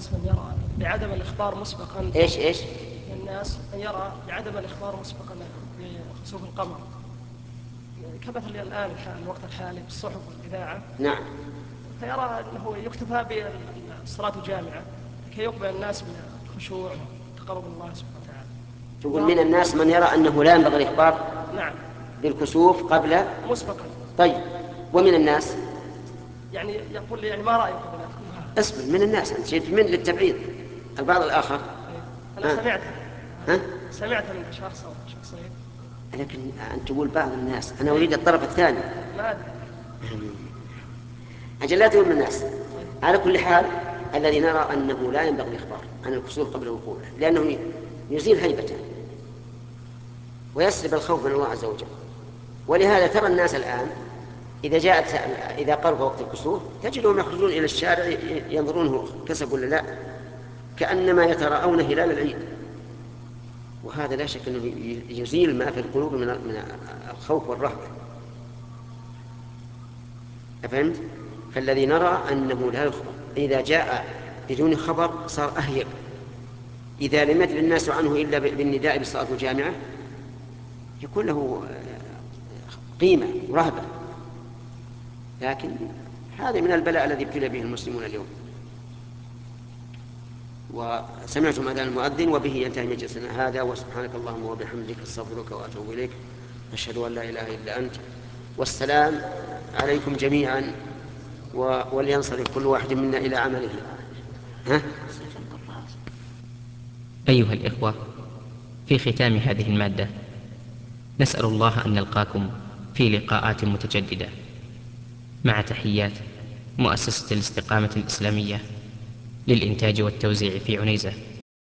الناس من يرى بعدم الإخبار مسبقا. إيش من الناس من يرى بعدم الإخبار مسبقا بخسوف القمر، كمثل الآن الوقت الحالي بالصحف والإذاعة. نعم. فيرى أنه يكتفى بالصلاة الجامعة كي يقبل الناس بالخشوع وتقرب الله سبحانه وتعالى. تقول من الناس من يرى أنه لا ينبغي الإخبار نعم بالكسوف قبل مسبقا. طيب، ومن الناس يعني يقول يعني ما رأيكم؟ اصبر، من الناس أنت جئت من للتبعيض. البعض الآخر أنا سمعت من شخص أو شخصين. لكن أن تقول بعض الناس، أنا أريد الطرف الثاني. ما أدري. أجل لا تقول من الناس. على كل حال الذي نرى أنه لا ينبغي الإخبار عن الكسوف قبل وقوعه، لأنه يزيل هيبته ويسلب الخوف من الله عز وجل. ولهذا ترى الناس الآن إذا قرب وقت الكسوف تجدهم يخرجون إلى الشارع ينظرونه كسب ولا لا، كأنما يتراءون هلال العيد. وهذا لا شك أنه يزيل ما في القلوب من الخوف والرهبة. أفهمت؟ فالذي نرى أنه لا يخبر، إذا جاء بدون خبر صار أهيب. إذا لم يدر الناس عنه إلا بالنداء بالصلاة الجامعة يكون له قيمة ورهبة. لكن هذا من البلاء الذي ابتلى به المسلمون اليوم. وسمعتم أذان المؤذن، وبه ينتهي مجلسنا هذا. وسبحانك اللهم وبحمدك أستغفرك وأتوب إليك، أشهد أن لا إله إلا أنت. والسلام عليكم جميعا، ولينصرف كل واحد منا إلى عمله. أيها الإخوة، في ختام هذه المادة نسأل الله أن نلقاكم في لقاءات متجددة، مع تحيات مؤسسة الاستقامة الإسلامية للإنتاج والتوزيع في عنيزة.